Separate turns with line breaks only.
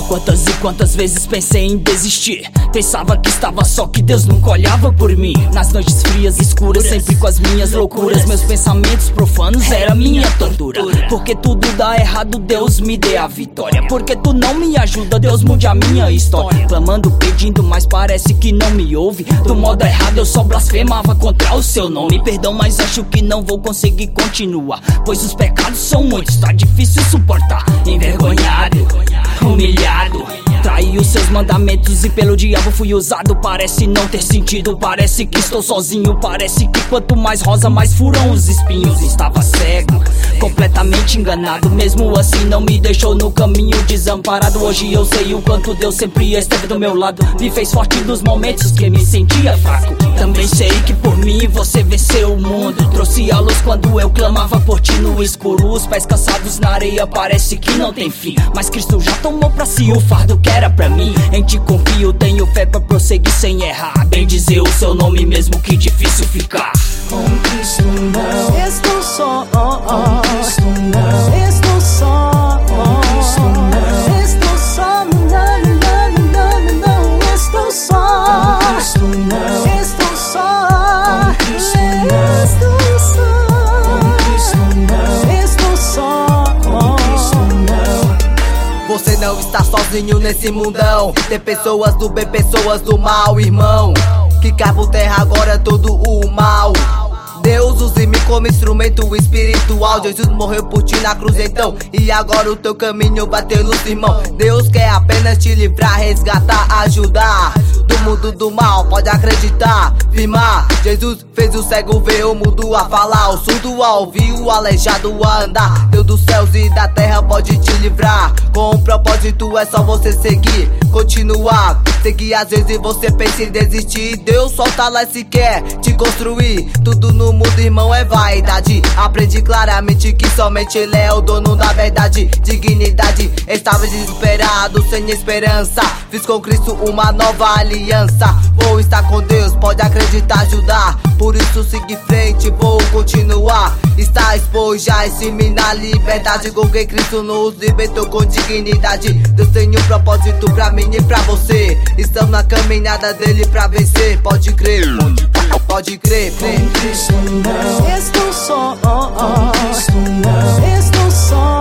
Quantas e quantas vezes pensei em desistir. Pensava que estava só, que Deus nunca olhava por mim. Nas noites frias e escuras, sempre com as minhas loucuras. Meus pensamentos profanos era minha tortura. Porque tudo dá errado, Deus me dê a vitória. Porque tu não me ajuda, Deus mude a minha história. Clamando, pedindo, mas parece que não me ouve. Do modo errado eu só blasfemava contra o seu nome. Perdão, mas acho que não vou conseguir continuar, pois os pecados são muitos, tá difícil suportar. Envergonhado, humilhado, traí os seus mandamentos e pelo diabo fui usado. Parece não ter sentido, parece que estou sozinho. Parece que quanto mais rosa, mais furam os espinhos. Estava cego, completamente enganado. Mesmo assim não me deixou no caminho desamparado. Hoje eu sei o quanto Deus sempre esteve do meu lado. Me fez forte nos momentos que me sentia fraco. Também sei que por mim você venceu o mundo. Trouxe a luz quando eu clamava por ti no escuro. Os pés cansados na areia parece que não tem fim, mas Cristo já tomou pra si o fardo que era pra mim. Em ti confio, tenho fé pra prosseguir sem errar. Bem dizer o seu nome mesmo que difícil ficar.
Com Cristo não estou só, com Cristo não estou só, com Cristo não estou só, não estou só, com Cristo não estou só, com Cristo não estou só, com Cristo não estou só, com Cristo não.
Você não está sozinho nesse mundão. Tem pessoas do bem, pessoas do mal, irmão, que cai por terra agora todo o mal. Deus use-me como instrumento espiritual. Jesus morreu por ti na cruz então, e agora o teu caminho vai ter luz, irmão. Deus quer apenas te livrar, resgatar, ajudar do mundo do mal, pode acreditar, firmar. Jesus fez o cego ver, o mudo a falar, o surdo a ouvir, o aleijado a andar. Deus dos céus e da terra pode te livrar. Com um propósito é só você seguir, continuar. Seguir às vezes você pensa em desistir. Deus solta lá se quer te construir. Tudo no mundo, irmão, é vaidade. Aprendi claramente que somente Ele é o dono da verdade. Dignidade, estava desesperado, sem esperança. Fiz com Cristo uma nova aliança. Vou estar com Deus, pode acreditar, ajudar. Por isso siga em frente, vou continuar. Está exposto já em cima na liberdade. Com que Cristo nos libertou com dignidade. Deus tem um propósito pra mim e pra você. Estamos na caminhada dele pra vencer. Pode crer, pode crer,
Com Cristo não estou só, com Cristo não estou só.